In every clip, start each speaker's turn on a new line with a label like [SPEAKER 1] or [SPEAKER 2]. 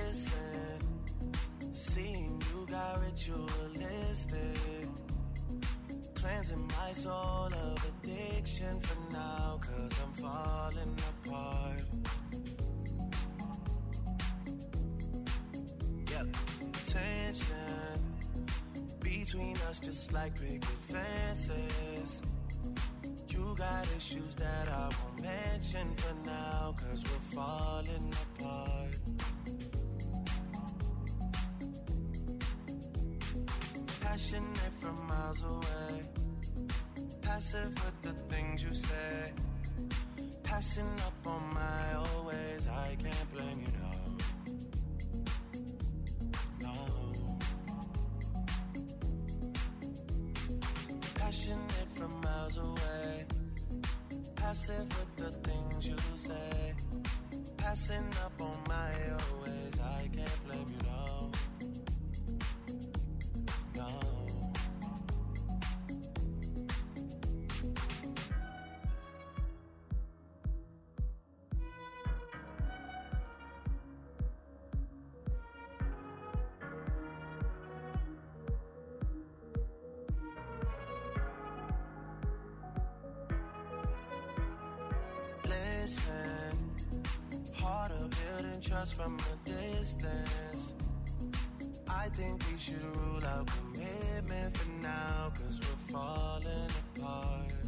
[SPEAKER 1] Listen, seeing you got ritualistic, cleansing my soul of addiction for now, 'cause I'm falling apart. Yep, tension between us just like picket fences. You got issues that I won't mention for now, 'cause we're falling apart. Passionate from miles away, passive with the things you say, passing up on my old ways. I can't blame you, no. No. Passionate from miles away, passive with the things you say, passing up on my old ways. I can't blame you, no. No. Listen, harder building trust from a distance. I think we should rule out commitment for now, 'cause we're falling apart.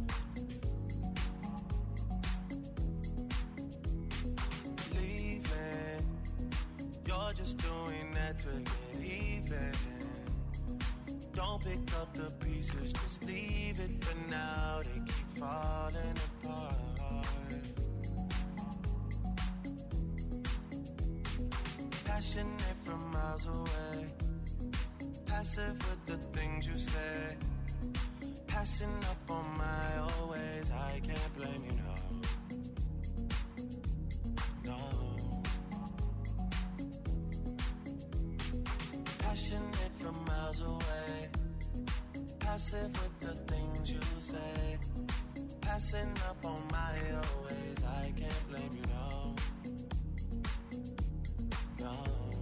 [SPEAKER 1] Leaving, you're just doing that to get even. Don't pick up the pieces, just leave it for now. They keep falling apart. Passionate from miles away, passive with the things you say, passing up on my old ways. I can't blame you, no. No. Passionate from miles away, passive with the things you say, passing up on my old ways. I can't blame you, no. No.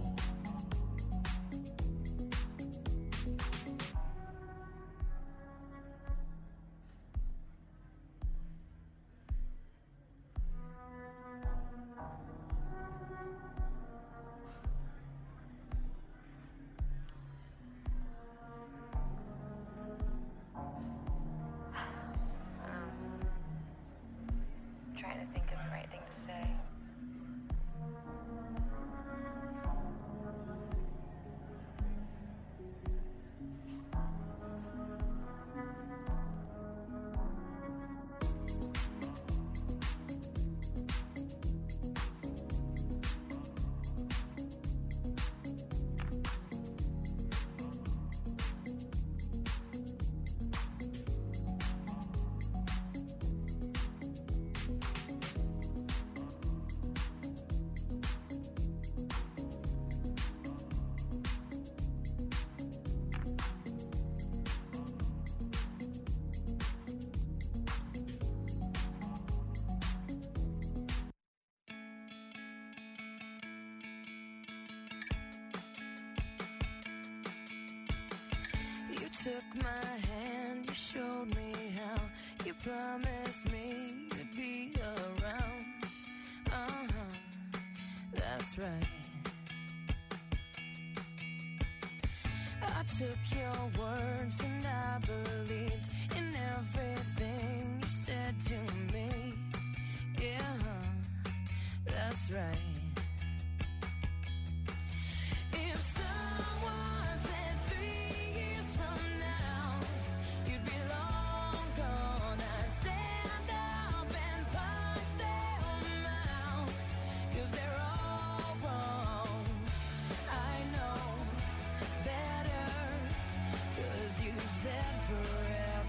[SPEAKER 2] Trying to think of the right thing to say.
[SPEAKER 3] You took my hand, you showed me how, you promised me you'd be around. That's right. I took your words and I believed in everything you said to me. Yeah, that's right. Said forever.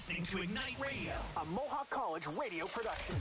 [SPEAKER 4] listening to Ignite Radio,
[SPEAKER 5] a Mohawk College radio production.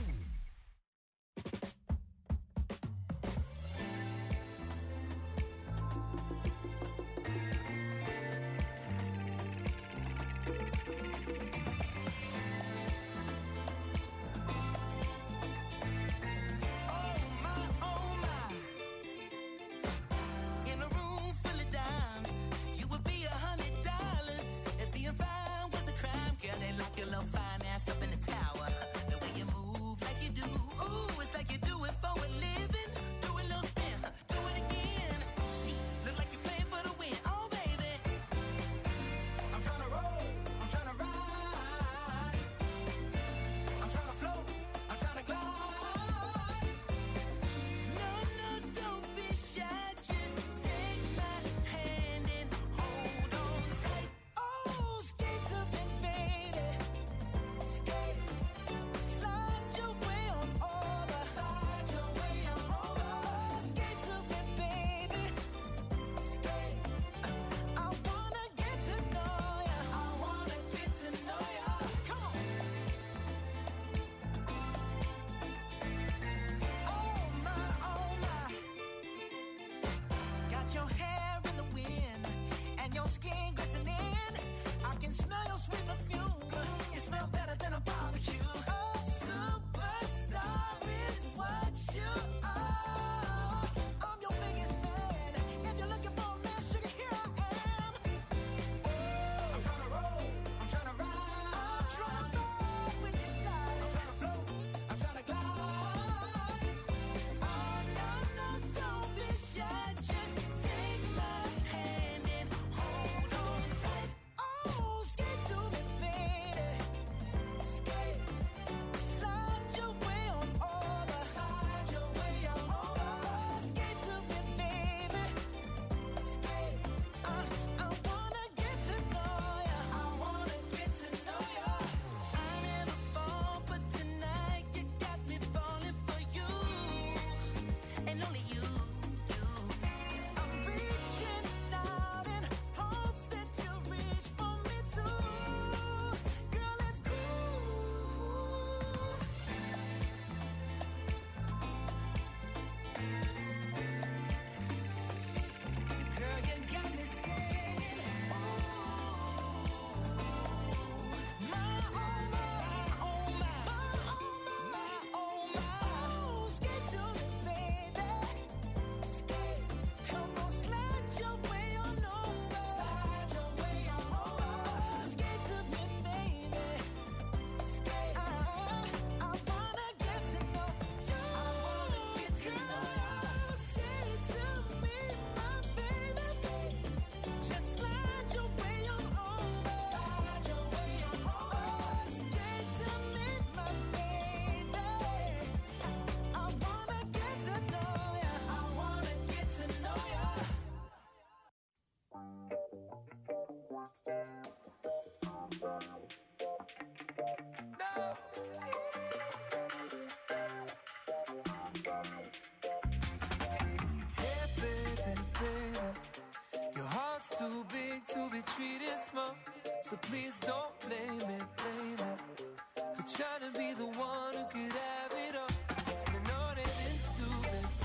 [SPEAKER 6] So please don't blame it for trying to be the one who could have it all. And I know that it's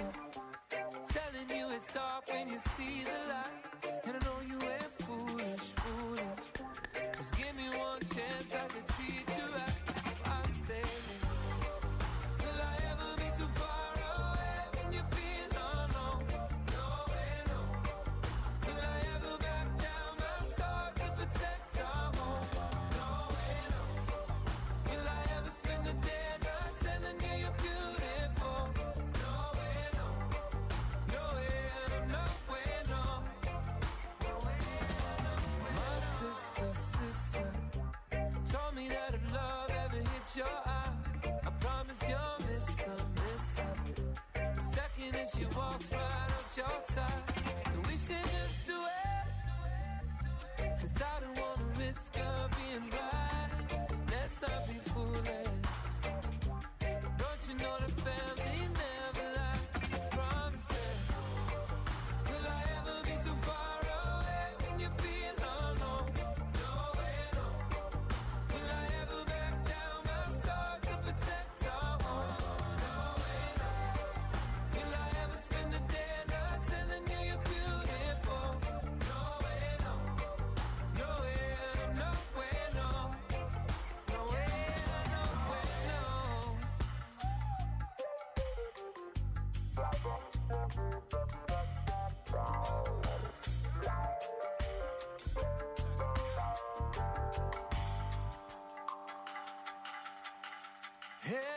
[SPEAKER 6] stupid, telling you it's dark when you see the light. And I know you ain't foolish. Just give me one chance, I can treat you right. So I say, will I ever be too far away when you feel alone? No way, no. Will I ever back down my stars to protect our home? No way, no. Will I ever spend the day not telling you you're beautiful? No way, no. No way, no way, no. No way, no. My sister told me that if love ever hits your eyes, I promise you'll miss her. The second that she walks right up your side. So we should just do it, 'cause I don't wanna risk her being right. Let's not be foolish. Don't you know the family's never lie? Promise it. Will I ever be too far away when you feel alone? No way, no.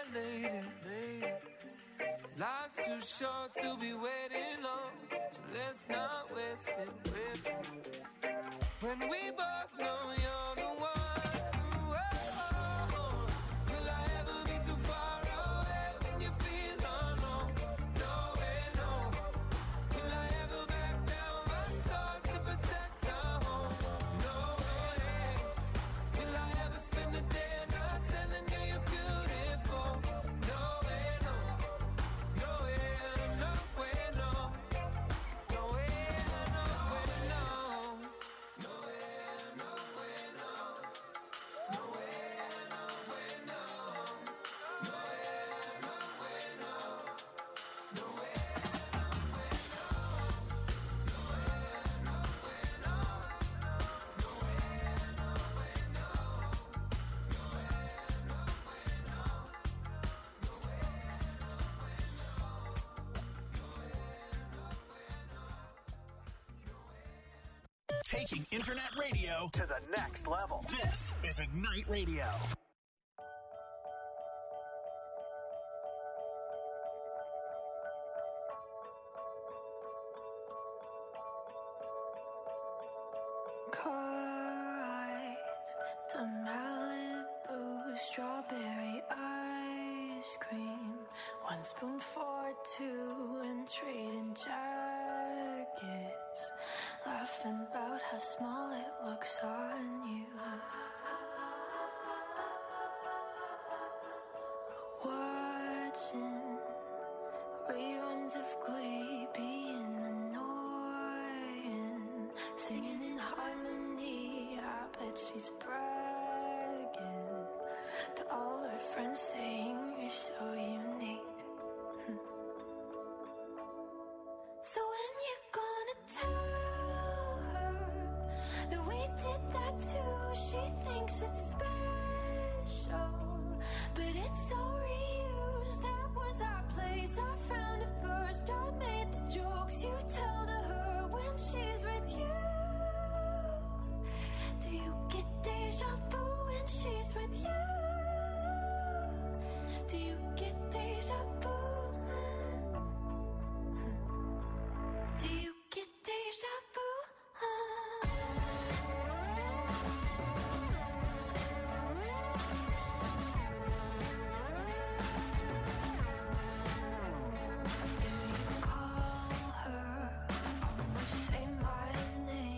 [SPEAKER 6] later. Life's too short to be waiting long, so let's not waste it. When we both know you're the one. Will I ever be too far away when you feel alone? No way, no. Will I ever back down my soul to protect our home? No way. Will I ever spend the day not telling you you're beautiful? No way, no. No way, no way, no. No way, no way, no. No way, no way, no. No way, no way, no. No way, no way, no. No way, no way, no. No way, no way, no. No way, no way, no. No way, no way, no. No way,
[SPEAKER 5] Taking internet radio to the next level. This is Ignite Radio.
[SPEAKER 3] Car ride to Malibu, strawberry ice cream, 1 spoon for 2 and trading jackets, laughing about how small it looks on you. Watching reruns of Glee, being annoying, singing in harmony. I bet she's bragging to all her friends, saying you're so unique. So when you gonna tell her that we did that too? She thinks it's special, but it's so reused. That was our place, I found it first. I made the jokes you tell to her when she's with you. Do you get deja vu when she's with you? Do you get deja vu? Do you get deja vu? Do you call her? Almost say my name.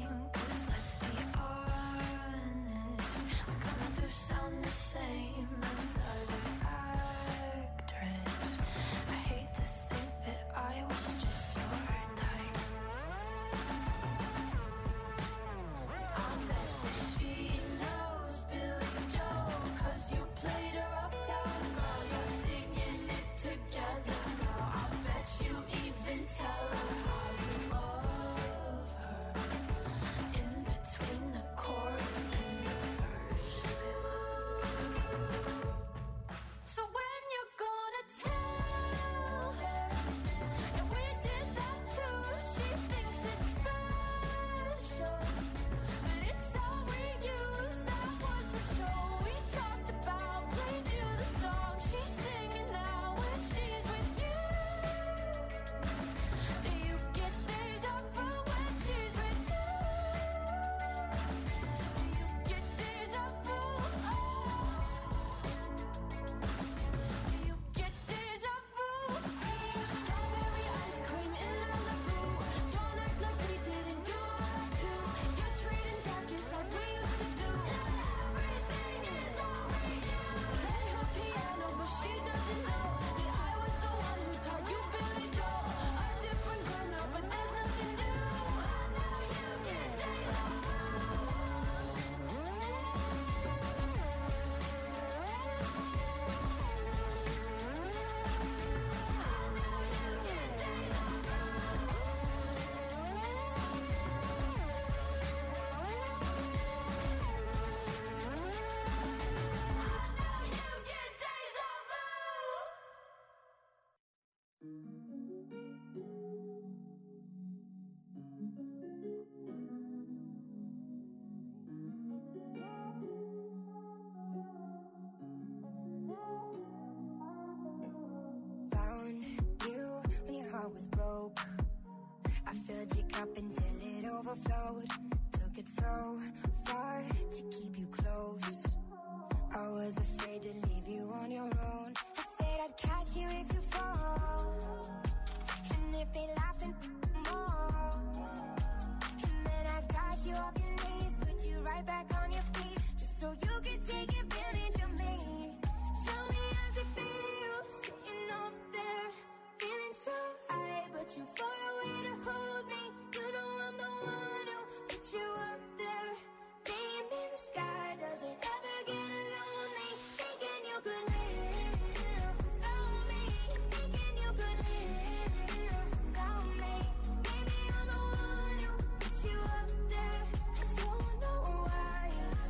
[SPEAKER 3] overflowed. Took it so far to keep you close. I was afraid to leave you on your own. I said I'd catch you if you fall, and if they laughed and more, and then I got you off your knees, put you right back on your feet, just so you could take advantage of me. Tell me how's it feel, sitting up there, feeling so high, but you far away to hold me. You know I'm the one who put you up there, name in the sky. Does it ever get lonely, thinking you could live without me, thinking you could live without me? Maybe I'm the one who put you up there, I don't know why,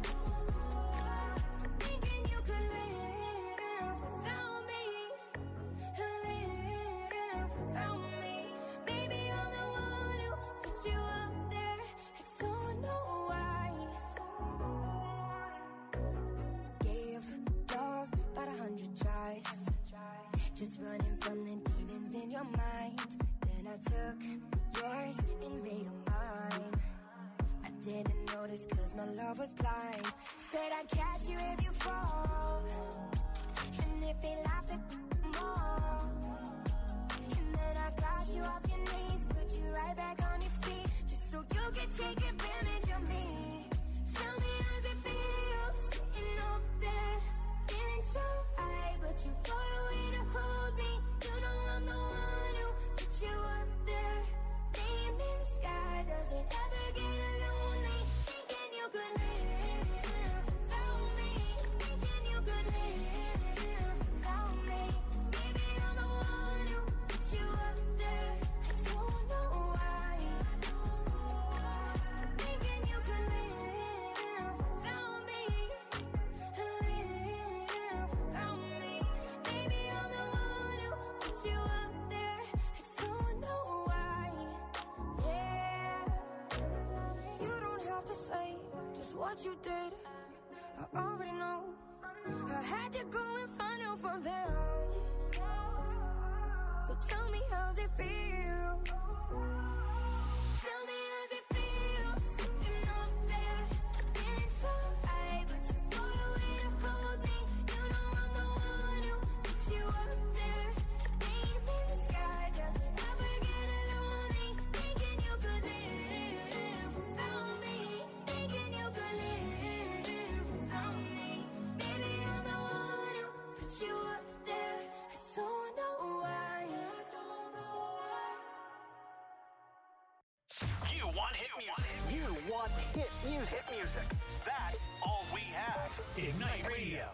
[SPEAKER 3] thinking you could live without me, live without me. Maybe I'm the one who put you up there, I don't know why. Gave love about 100 tries, just running from the demons in your mind. Then I took yours and made them mine. I didn't notice cause my love was blind. Said I'd catch you if you fall, and if they laughed at more, and then I got you off your knees, put you right back on your feet, just so you could take advantage of me. Tell me how's it feel, sitting up there, feeling so high, but you far away to hold me. You know I'm the one who put you up there, name in the sky. Does it ever get lonely, thinking you could live without me, thinking you could live without me? Maybe I'm the one who put you up there, I don't know why, thinking you could live without me, live without me. Maybe I'm the one who put you up there, I don't know why. Yeah, you don't have to say just what you did, I already know. I had to go and find out from them. So tell me how's it feel, tell me how's it feel, sitting up there, feeling so high, but you far away to hold me. You know I'm the one who put you up there, name in the sky. Does it ever get lonely, thinking you could live without me, thinking you could live without me? Maybe I'm the one who put you up there, I don't know why, I don't know why.
[SPEAKER 5] You want hit music. You want hit music. Hit music. That's all we have. Ignite Radio.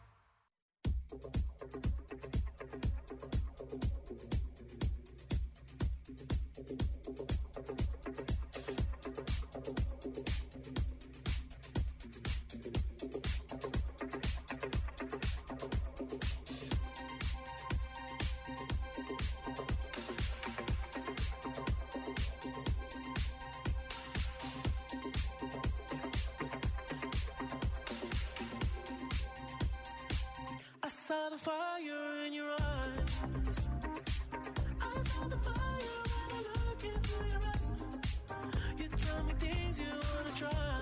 [SPEAKER 6] I saw the fire in your eyes. I saw the fire when I look into your eyes. You tell me things you wanna try.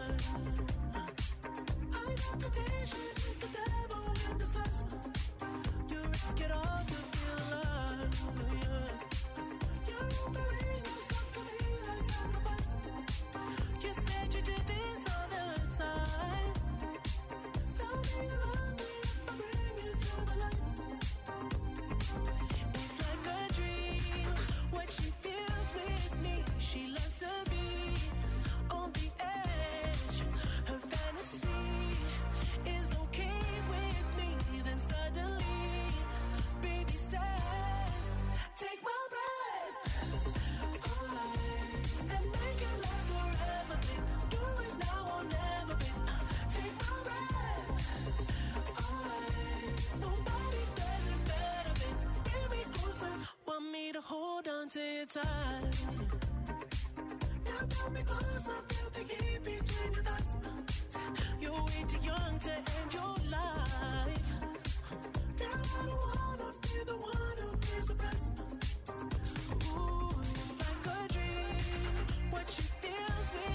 [SPEAKER 6] I know temptation is the devil in disguise. You risk it all to feel alive. Yeah. You're offering yourself to me like sacrifice. You said you do this all the time. Tell me you love me if I bring you to the light. It's like a dream, what she feels with me. She loves to be on the edge. Her fantasy is okay with me. Then suddenly, baby says, take my breath away and make it last forever, babe. Do it now or never, babe. Take my breath away. Nobody does it better, babe. Bring me closer. Want me to hold on to your tight. You got me closer, feel the heat between your thighs. You're way too young to end your life. Girl, I don't wanna be the one who pays the price. Ooh, it's like a dream, what she feels with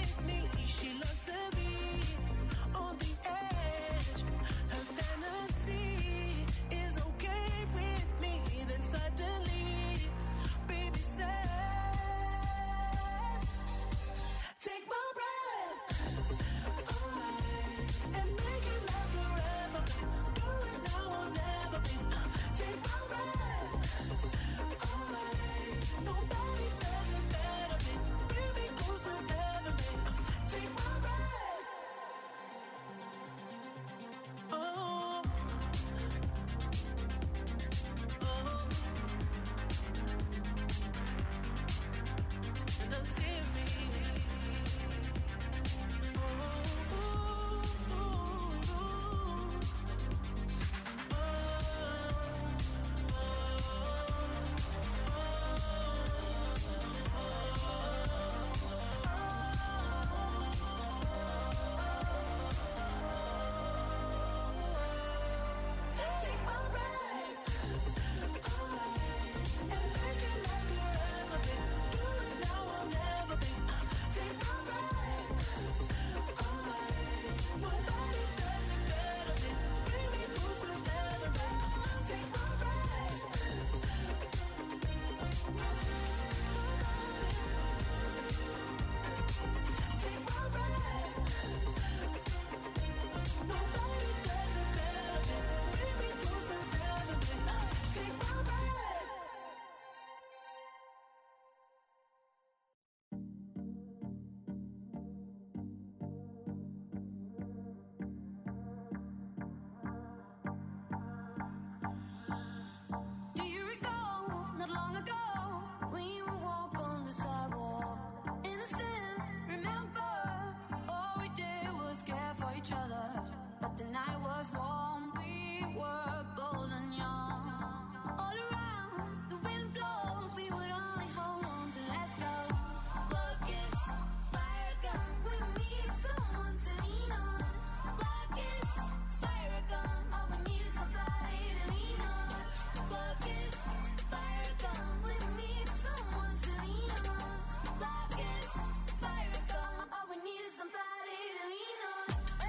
[SPEAKER 3] Not long ago, we would walk on the sidewalk. Innocent, remember, all we did was care for each other. But the night was warm, we were bold and young. All around, the wind blows, we would only hold on to let go. Focus, fire gun, we need someone to lean on. Focus, fire gun, all we need is somebody to lean on. Focus, fire gun, we need someone to lean on. Focus, fire gun, all we need is somebody to lean on.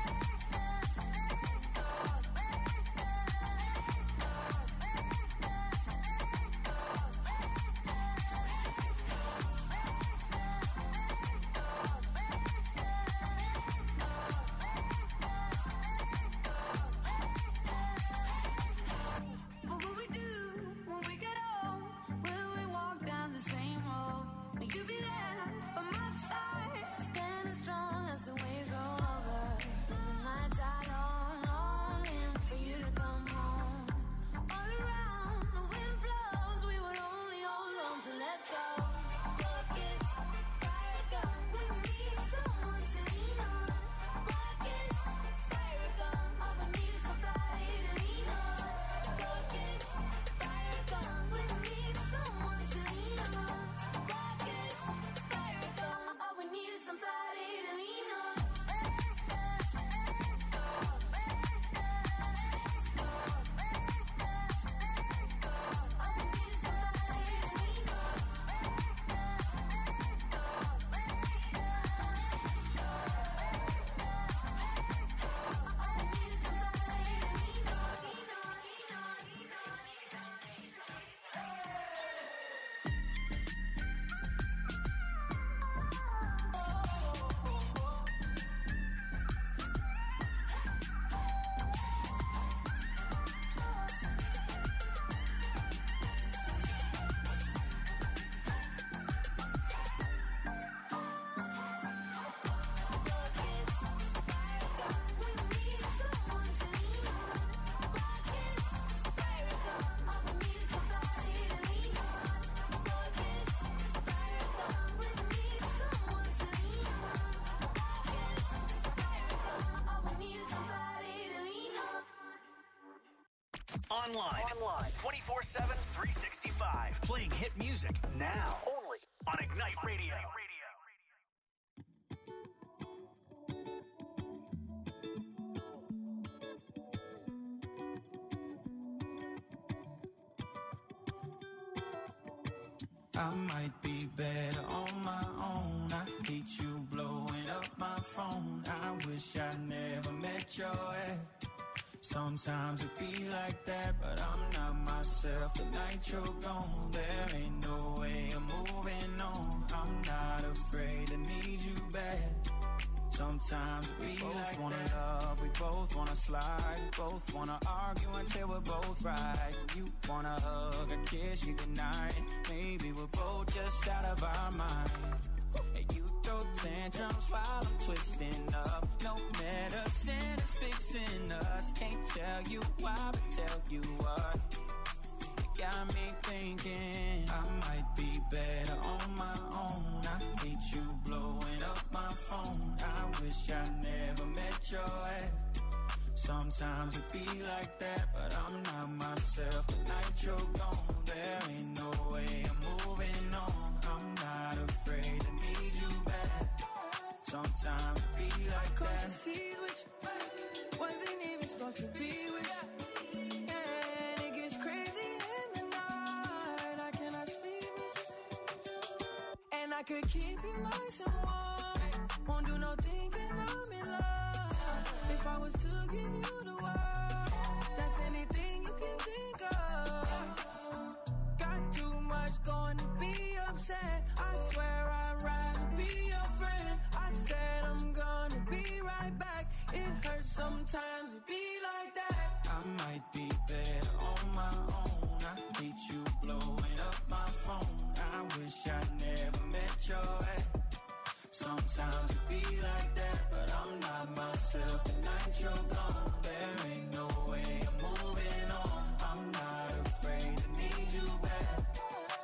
[SPEAKER 3] What will we do when we get old? Will we walk down the same road? Will you be there by my side, standing strong as the waves roll over? And the nights are long, longing for you to come home. All around, the wind blows, we would only hold on to let go. Focus, fire gun, we need someone to lean on. Focus, fire gun, all we need is somebody to lean on. Focus, fire gun, we need someone to lean on. Focus, fire gun, all we need is somebody to lean on.
[SPEAKER 5] Online. 24/7, 365. Playing hit music now. Only on Ignite Radio.
[SPEAKER 6] I might be better on my own. I hate you blowing up my phone. I wish I never met your ex. Sometimes it be like that, but I'm not myself. The night you're gone, there ain't no way I'm moving on. I'm not afraid to need you back. Sometimes we both like wanna that. Love, we both wanna slide, we both wanna argue until we're both right. You wanna hug, I kiss you goodnight. Maybe we're both just out of our mind. And you throw tantrums while I'm twisting up. No medicine is fixing us. Can't tell you why, but tell you what. It got me thinking I might be better on my own. I hate you blowing up my phone. I wish I never met your ex. Sometimes it be like that, but I'm not myself. The night you're gone, there ain't no way I'm moving on. I'm not afraid to need you back. Sometimes it be like that. Cause with you, wasn't even supposed to be with you. And it gets crazy in the night. I cannot sleep with you. And I could keep you nice and warm. Won't do no thinking I'm in love. If I was to give you the world, that's anything you can think of. Got too much going to be upset. I swear I'd rather be your friend. I said I'm gonna be right back. It hurts sometimes to be like that. I might be better on my own. I hate you blowing up my phone. I wish I never met your ex. Sometimes it be like that, but I'm not myself. The night you're gone, there ain't no way I'm moving on. I'm not afraid to need you back.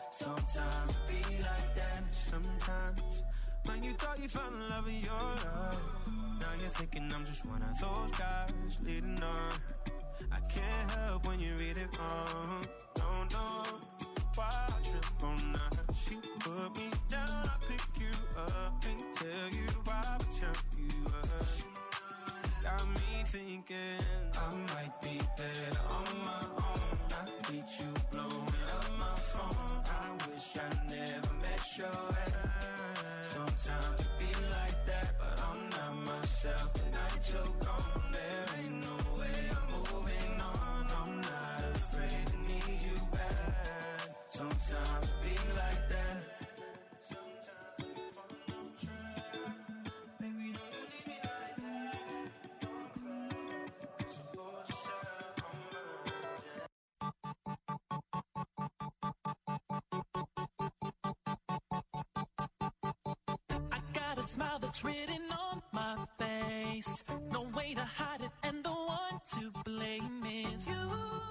[SPEAKER 1] when you thought you found the love of your life. Now you're thinking I'm just one of those guys leading on. I can't help when you read it wrong. Don't know why I trip on that. She put me down, I pick you up. Can't tell you why I turn you up. Got me thinking I might be better on my own. I beat you blowing up my phone. I wish I never met your ex. Sometimes it be like that, but I'm not myself. The night you're gone, there ain't no way I'm moving on. I'm not afraid to need you back. Sometimes it be like that. Sometimes we fall on track. Baby, don't you leave me like that. Don't cry, 'cause we're both just out on
[SPEAKER 6] I got a smile that's written on my face. No way to hide it, and the one to blame is you.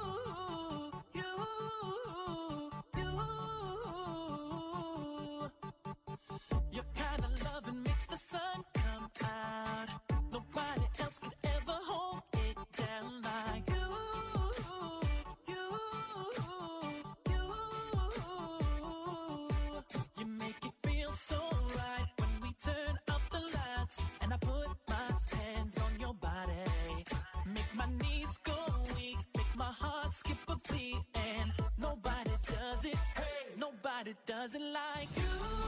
[SPEAKER 6] Your kind of loving makes the sun come out. Nobody else could ever hold it down like you. You make it feel so right when we turn up the lights and I put my hands on your body. Make my knees go weak, make my heart skip a beat, and nobody does it. Hey, nobody does it like you.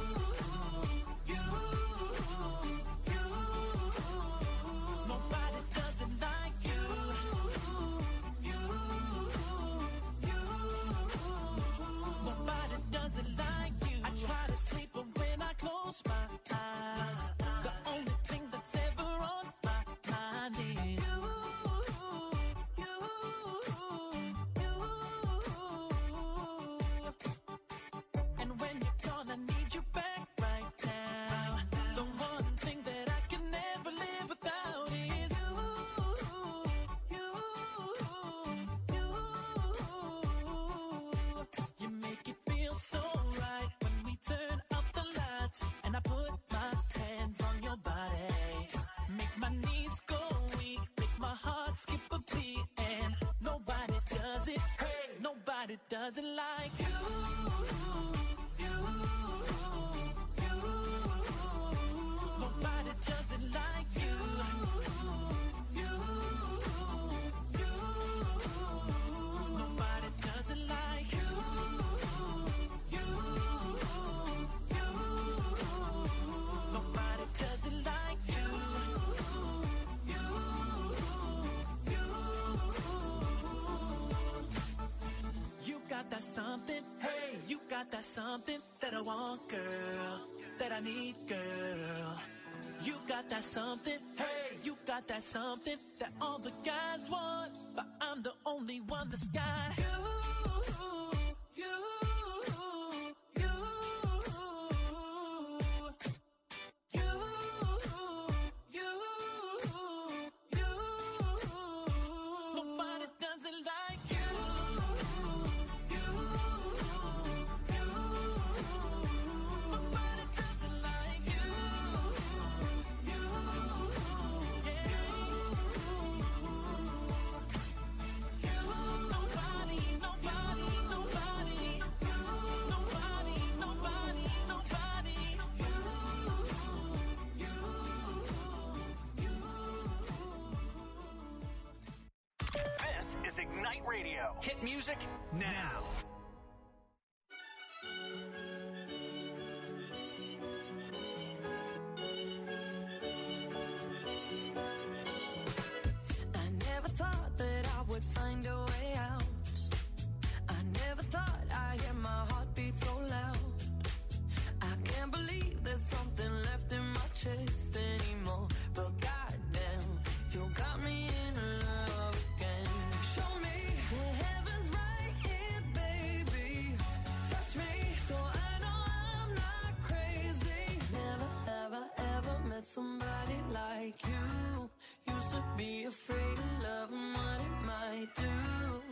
[SPEAKER 6] Nobody does it like you. Nobody does it like you. I try to sleep, but when I close my eyes, the only thing that's ever on my mind is you. And when you're gone, I need you back right now. The one thing that I can never live without is you. You make it feel so right when we turn up the lights and I put my hands on your body. Make my knees go weak, make my heart skip a beat, and nobody does it. Hey, nobody does it like you. Nobody does it like you. Nobody does it like you. Nobody does it like you. You got that something, hey, you got that something that I want, girl, that I need, girl. You got that something, hey, you got that something that all the guys want, but I'm the only one that's got you. Nobody does it like you. Nobody does it like you.
[SPEAKER 5] This is Ignite Radio. Hit music now.
[SPEAKER 3] I never thought that I would find a way out. I never thought I'd hear my heartbeat so loud. I can't believe there's something left in my chest anymore. But goddamn, you got me in love again. Show me the heavens right here, baby. Touch me so I know I'm not crazy. Never, ever, ever met somebody like you. Used to be afraid of love and what it might do.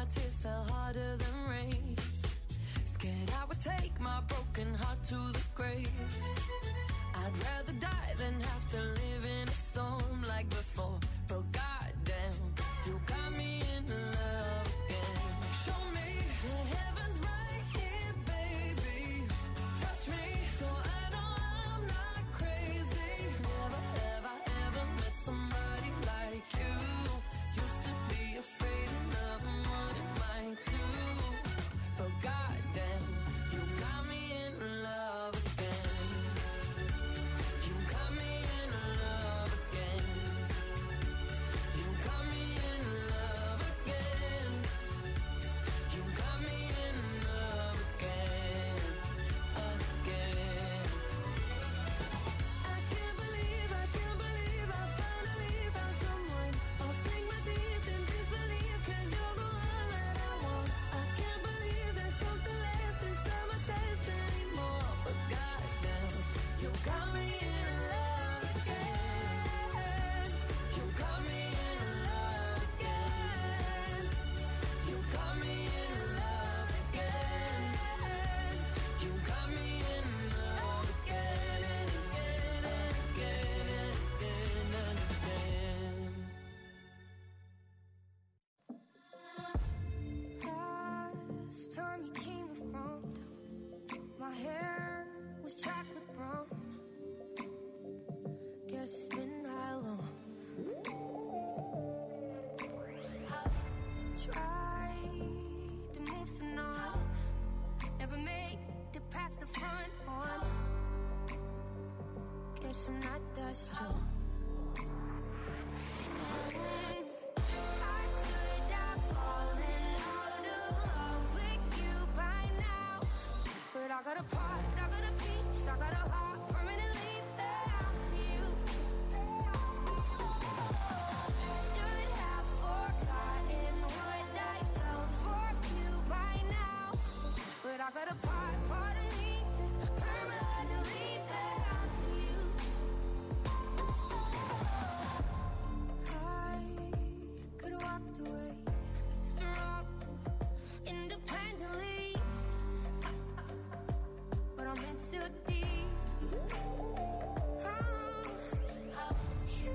[SPEAKER 6] tears fell harder than rain. Scared I would take my broken heart to the grave. I'd rather die than have to live in a storm like before. But goddamn, you got me in love again. Show me the heavens right here, baby. Touch me so I know I'm not crazy. Never have I ever met somebody like you. Used to be afraid of love and what it might do. But goddamn, you got me in love again. You got me in love again. You got me in love again. You got me in love again, again. I can't believe I finally found someone. I'll sink my teeth in disbelief 'cause you're the one that I want. I can't believe there's something left inside my chest anymore. But goddamn, you got me in love again. You got me in love again. You got me in love again. You got me in love again and again and again and again and again.
[SPEAKER 3] Last time you came around, my hair was chocolate brown. Guess it's been that long. Tried to move the on, never made it past the front one. Guess I'm not that strong. I should have fallen out of love with you by now. But I got a part, I got a piece, I got a heart permanently bound to you. Should have forgotten what I felt for you by now. But I got a part of me that's permanently bound to you. I could have walked away, strong, independently. But I'm in too deep. You,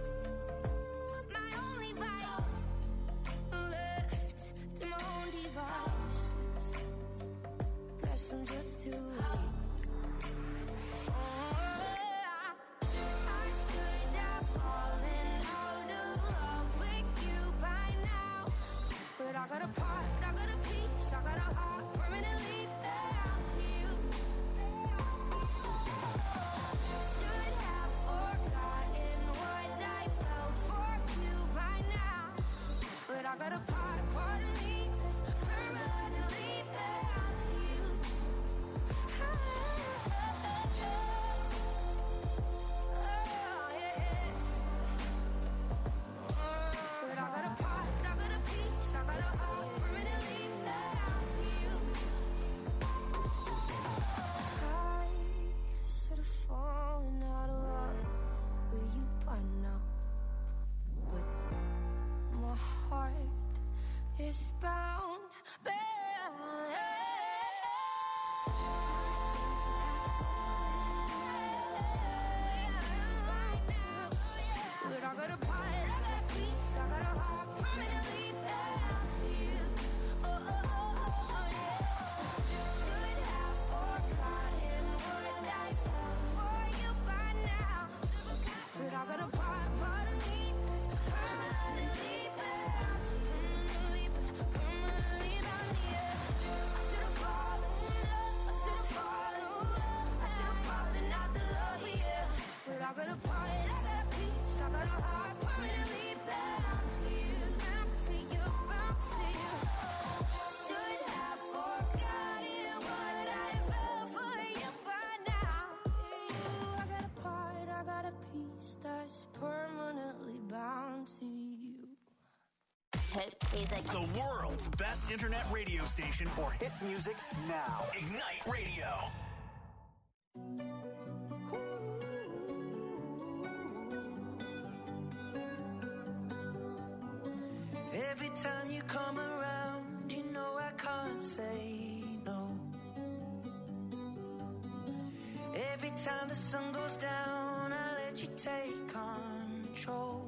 [SPEAKER 3] my only vice, left to my own devices. Guess I'm just too weak. I should have fallen out of love with you by now. But I got a part, I got a piece, I got a heart permanently bound to you. Should have forgotten what I felt for you by now. But I got a part of me that's permanently bound to you. Oh, yes. But I got a part, I got a piece, I got a heart permanently bound to you. I should have fallen out of love with you by now. But my heart is bound, but I got a part, I got a piece, I got a heart permanently bound to you. Oh, yeah. Should have forgotten what I felt for you by now. But I got a part of me that's permanently bound to you. Permanently bound to you. I should have fallen in love, I should have fallen out the love, yeah. But I got a part, I got a piece, I got a heart permanently bound to you, bound to you, bound to you. Should have forgotten what I felt for you by now. I got a part, I got a piece that's permanently bound to you.
[SPEAKER 4] Hit music.
[SPEAKER 5] The world's best internet radio station for hit music now. Ignite Radio.
[SPEAKER 6] Every time you come around,
[SPEAKER 7] Every time the sun goes down, I let you take control.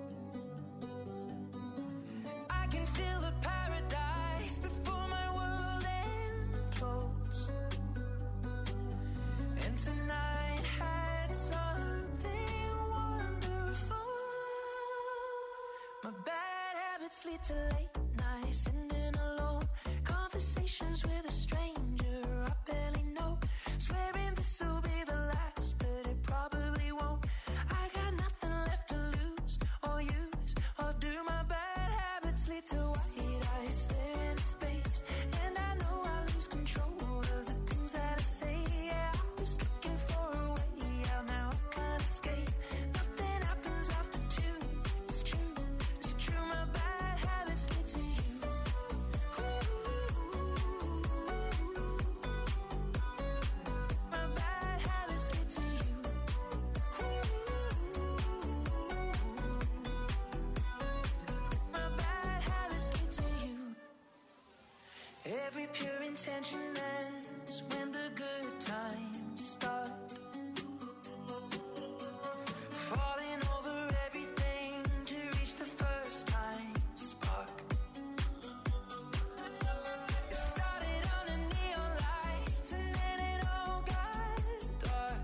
[SPEAKER 7] I can feel the paradise before my world implodes. And tonight had something wonderful. My bad habits lead to late nights, sitting alone, conversations with a stranger I barely know, swearing this will be the last, but it probably won't. I got nothing left to lose or use or do. My bad habits lead to white eyes, stare into space, and I know I lose control of the things that I say. Yeah, I was looking for a way out, now I can't escape. Nothing happens after two. It's true, it's true. My bad habits lead to you. My bad habits lead to you. My bad habits lead to you. Every pure intention ends when the good times start. Falling over everything to reach the first time spark. It started under neon lights and then it all got dark.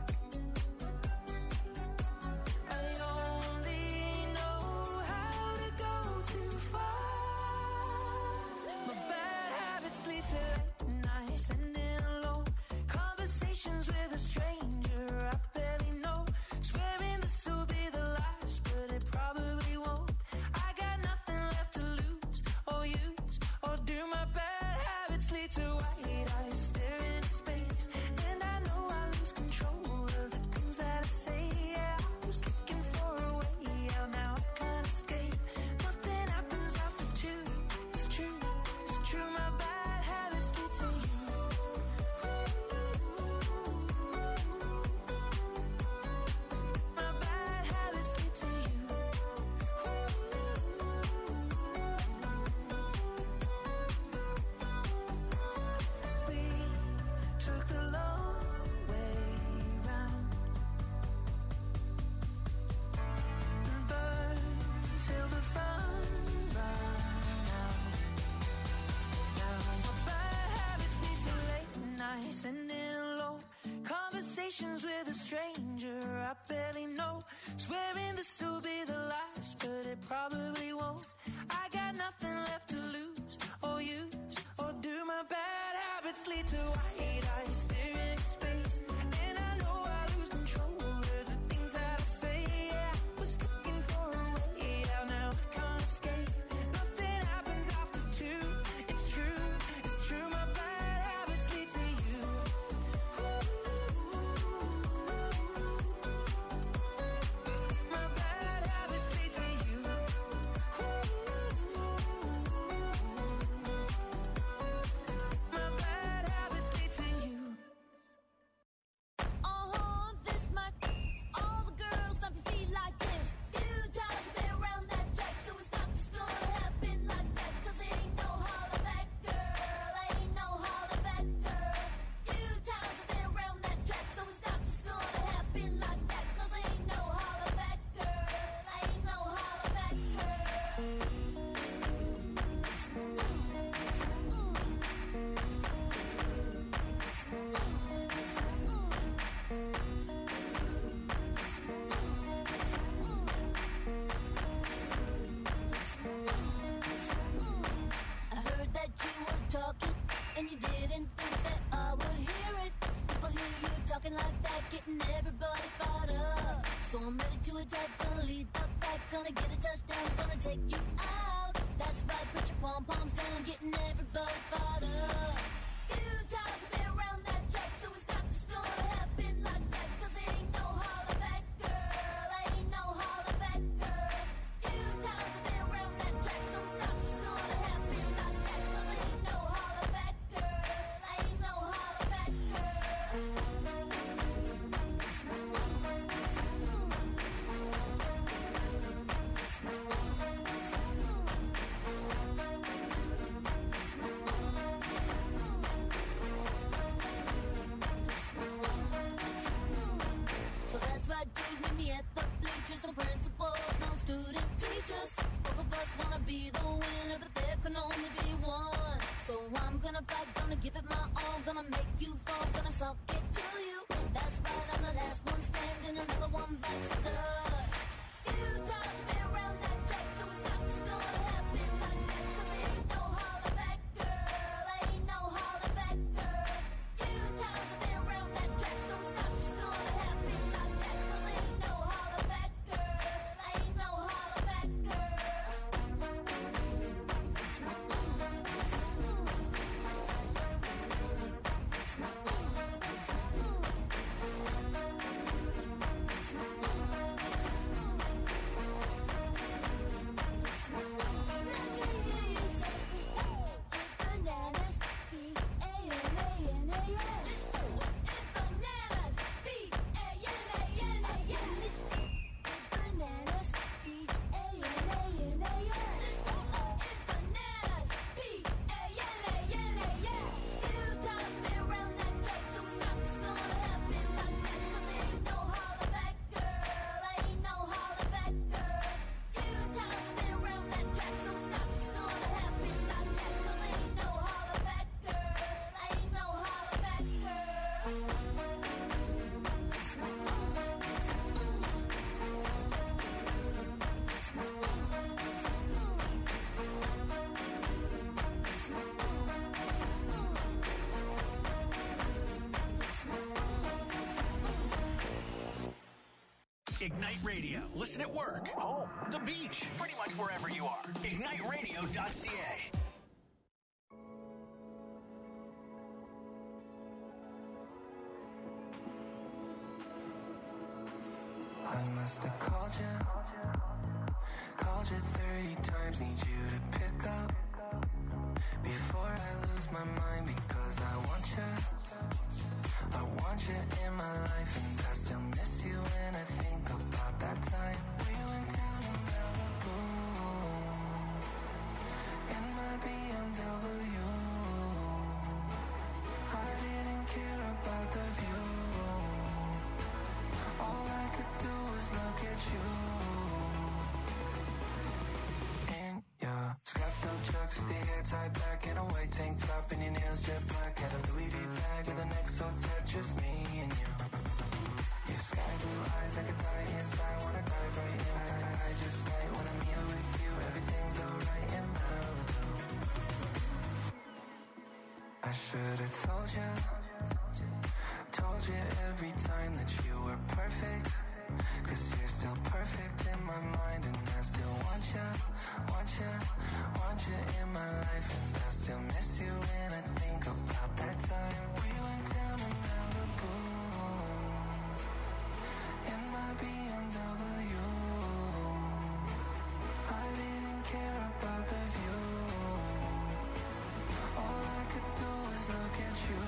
[SPEAKER 7] I only know how to go too far. My bad habits lead to late nights, sitting alone, conversations with a stranger I barely know, swearing this will be the last, but it probably won't. I got nothing left to lose or use or do. My bad habits lead to white eyes, staring into space, and I know I lose control of the things that I say. Yeah, I was looking for a way out, now I can't escape. Nothing happens after two. It's true, it's true. My bad habits lead to you. My bad habits lead to you. We took the long way round and burned till the fun ran out. Now my bad habits lead to late nights, sitting alone, conversations with a stranger I barely know, swearing this will be the last, but it probably won't. I got nothing left to lose or use or do. My bad habits lead to white eyes, staring into space, and I know I lose control of the things that I say. Yeah, I was looking for a way out, now I can't escape. Nothing happens after two. It's true, it's true. My bad habits lead to you. My bad habits lead to you. My bad habits lead to you.
[SPEAKER 3] This much. All the girls stomp your feet like this. Few times I've been around that track, so it's not just gonna happen like that. 'Cause it ain't no holler back, girl. Ain't no holler back, girl. Few times I've been around that track, so it's not just gonna happen like that. 'Cause it ain't no holler back, girl. Ain't no holler back, I heard that you were talking, and you didn't think that I would hear it. People hear you talking like that, getting everybody fired up. So I'm ready to attack, gonna lead the pack, gonna get a touchdown, gonna take you out. That's right, put your pom-poms down, getting everybody fired up. Few times I've been around that track, so it's not just gonna happen like that. 'Cause it ain't no holler back, girl. Ain't no holler back, girl. Few times I've been around that track, so it's not just gonna happen like that. 'Cause it ain't no holler back, girl. Ain't no holler back, girl.
[SPEAKER 8] student teachers. Both of us wanna be the winner, but there can only be one. So I'm gonna fight, gonna give it my all, gonna make you fall, gonna suck it to you. That's right, I'm the last one standing, another one bites the dust. Few times I've been around that track, so it's not just gonna happen like that. 'Cause it ain't no holler back, girl, ain't no holler back, girl. Few times I've been around that track, so it's not just gonna happen like that. 'Cause it ain't no holler back, girl, ain't no holler back, girl. Bananas, B-A-N-A-N-A-S. It's bananas, B-A-N-A-N-A-S. It's bananas, B-A-N-A-N-A-S. It's bananas, B-A-N-A-N-A-S. Few times been around that track, so it's not just gonna happen like that. 'Cause ain't no holler back, girl, ain't no holler back, girl. Few times been around that track, so it's not just gonna happen like that. 'Cause ain't no holler back, girl, ain't no holler back,
[SPEAKER 5] Ignite Radio. Listen at work, home, the beach, pretty much wherever you are. IgniteRadio.ca.
[SPEAKER 9] I must have called you 30 times, need you to pick up before I lose my mind, because I want you in my life, and I still miss you when I think about that time we went down to Malibu in my BMW. I didn't care about the view, all I could do was look at you. In your scuffed up chucks with your hair tied back in a white tank top and your nails jet black, had a Louis V bag with a neck so tight, just me and you. Your sky blue eyes, I could die inside, wanna dive right in. I just might when I'm here with you, everything's alright in Malibu. I should've told you every time that you were perfect, 'cause you're still perfect in my mind, and I still want you in my life, and I still miss you when I think about that time we went down to Malibu in my BMW. I didn't care about the view, all I could do was look at you.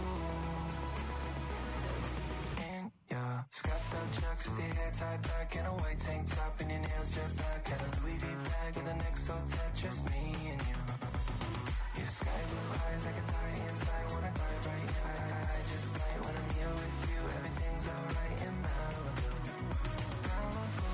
[SPEAKER 9] In your scuffed up chucks with your hair tied back in a white tank top and your nails jet black, had a Louis V bag with a neck so tight, just me and you. Your sky blue eyes, I could die inside, wanna dive right in. I just might when I'm here with you, everything's alright in Malibu. Malibu.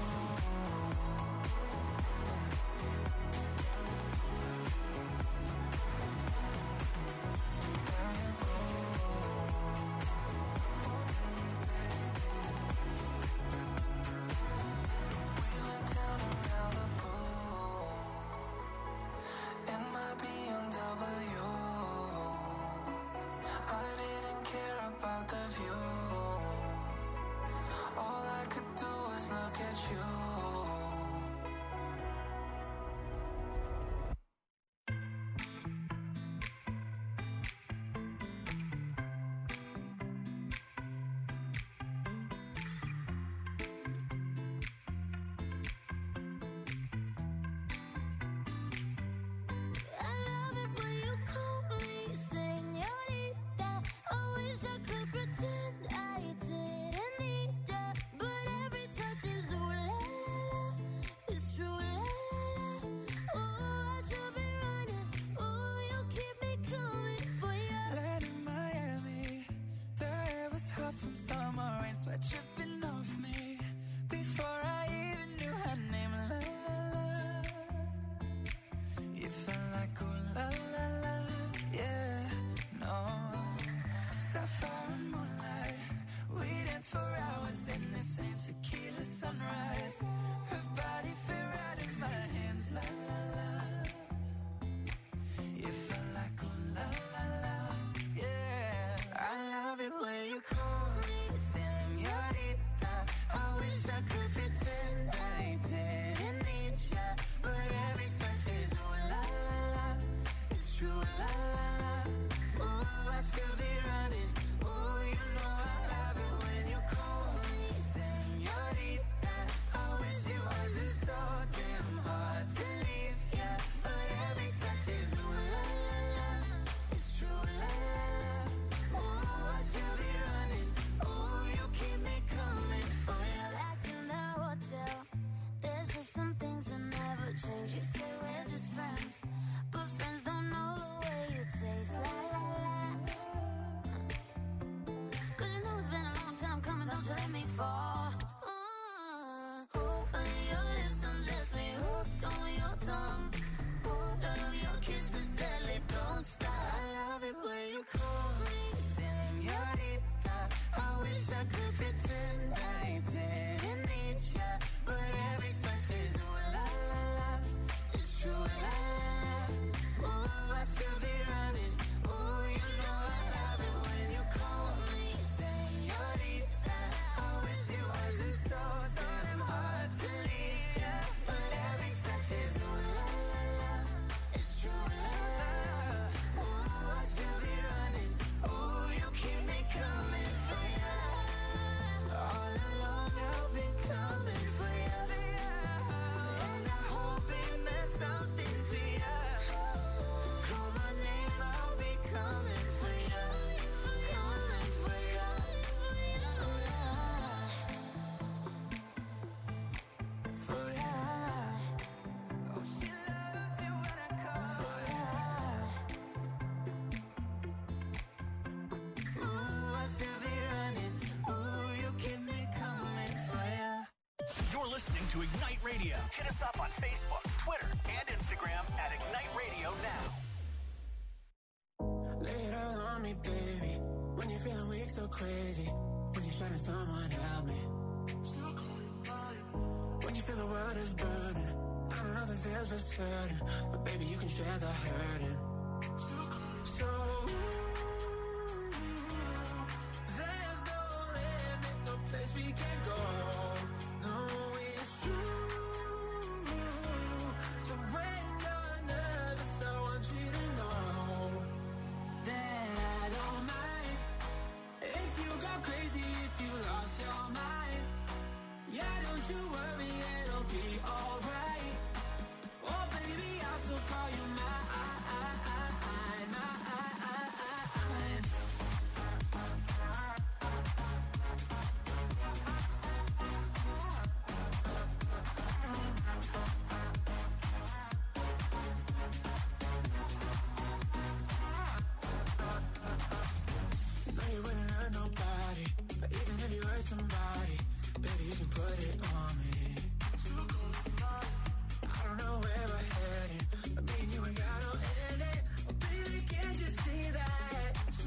[SPEAKER 9] Tripping off me before I even knew her name. pretend I didn't need ya, but every touch is ooh la la la. It's true, la la la. Ooh, I should be running. Ooh, you know I love it when you call me señorita. I wish it wasn't so damn hard to leave ya, but every touch is ooh la la la. It's true, la la la. Ooh, I should be running. Ooh, you keep me coming for ya. All along I've been coming for ya, and I hope it meant something to ya. Call my name, I'll be coming for ya, coming for ya. For ya. Oh, she loves it when I call for ya. Ooh, I should be running. Ooh, you keep me coming for ya.
[SPEAKER 5] You're listening to Ignite Radio. Hit us up on Facebook, Twitter, and Instagram at Ignite Radio Now.
[SPEAKER 9] Lay it all on me, baby. When you're feeling weak, so crazy. When you're trying someone help me. Still call you mine. When you feel the world is burning. I don't know if it feels for certain, but baby, you can share the hurting. Still call you so. There's no limit, no place we can go. No, it's true. So when you're nervous, I want you to know that I don't mind if you go crazy, if you lost your mind. Yeah, don't you worry, it'll be alright. Oh baby, I'll still call you mine. You know you wouldn't hurt nobody, but even if you hurt somebody, baby, you can put it on me. I don't know where we're heading, but me and you ain't got no ending. Oh baby, can't you see that? So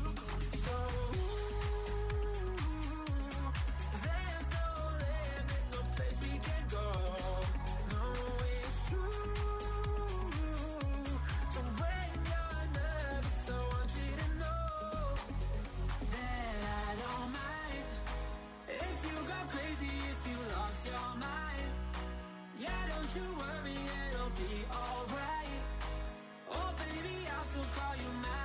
[SPEAKER 9] there's no limit, no place we can go. No, it's true. So when you're nervous, I want you to know that I don't mind if you go crazy, if you lost your mind. Yeah, don't you worry, it'll be alright. Oh baby, I'll still call you mine.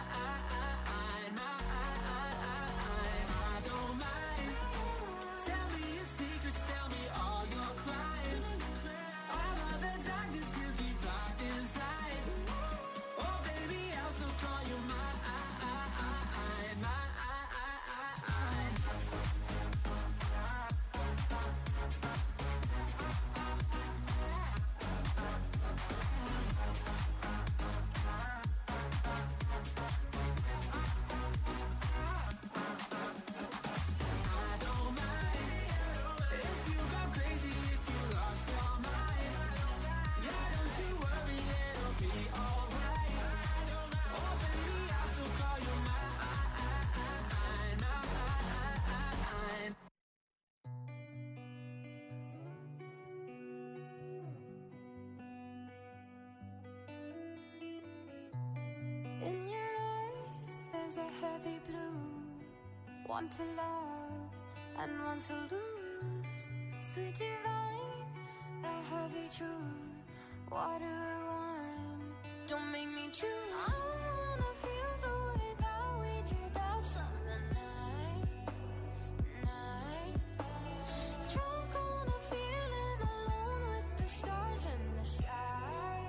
[SPEAKER 9] I don't mind. Tell me your secrets, tell me all your crimes. All of the darkness you keep locked inside. Oh baby, I'll still call you mine. I don't mind if you go crazy, if you lost your mind. Yeah, don't you worry, it'll be alright. Oh baby, I'll still call you mine.
[SPEAKER 3] In your eyes, there's a heavy blue. One to love and one to lose. Sweet divine, the heavy truth. What do I want? Don't make me choose. I wanna feel the way that we did that summer night. Drunk on a feeling, alone with the stars in the sky.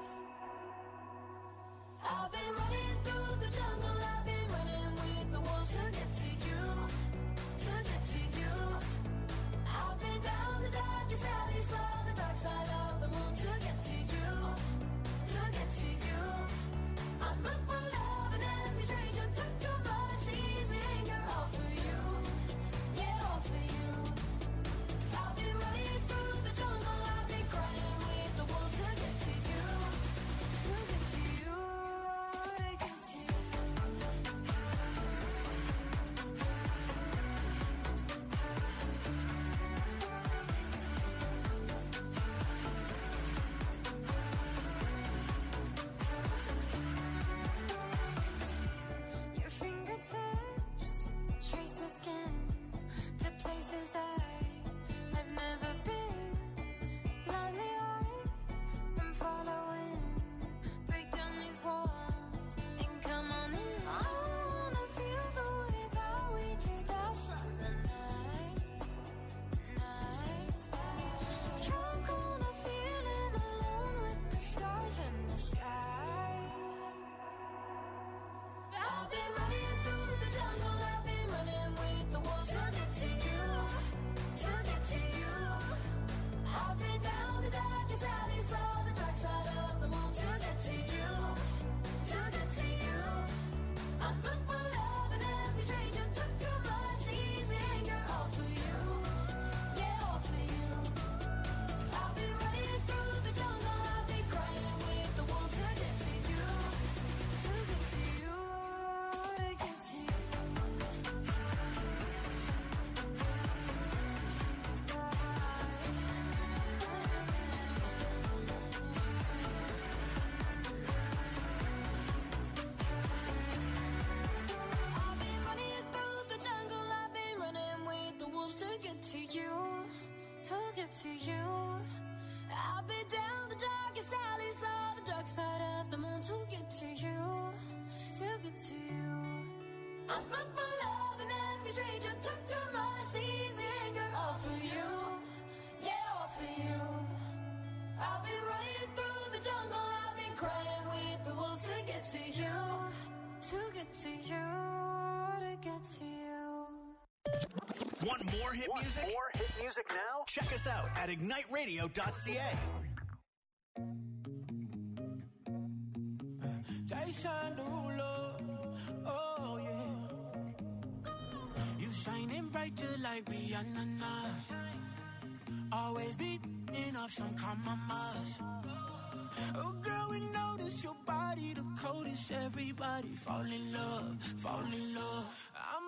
[SPEAKER 3] I've been running through the jungle, I've been running with the wolves to get to you, to get to you. I've been down the darkest alley, saw the dark side of the moon to get to you, to get to you. I'm up for love and every stranger took too much, easy to places I've never been. Blindly I'm following. Break down these walls and come on in. I wanna feel the way that we did that summer night. Drunk on a feeling, alone with the stars in the sky. I've been running through the jungle, I've been running with the wolves to get to you, to get to you. I've been down the darkest alleys, saw the dark side of the moon to get to you, to get to you. I'm full of love and every stranger took too much easy anger, all for you, yeah, all for you. I've been running through the jungle, I've been crying with the wolves to get to you, to get to you, to get to you. I've been running through the jungle, I've been running with the wolves to get to you, to get to you. I've been down the darkest alleys, saw the dark side of the moon to get to you, to get to you. I'm full of love and every stranger took too much easy anger, all for you, yeah, all for you. I've been running through the jungle, I've been crying with the wolves to get to you, to get to you, to get to you.
[SPEAKER 5] Want more hit music?
[SPEAKER 10] More hit music now?
[SPEAKER 5] Check us out at igniteradio.ca.
[SPEAKER 6] Jason Derulo, oh yeah. You shining bright just like Rihanna. Always beating off some compromise. Oh girl, we notice your body the coldest. Everybody fall in love, fall in love. I'm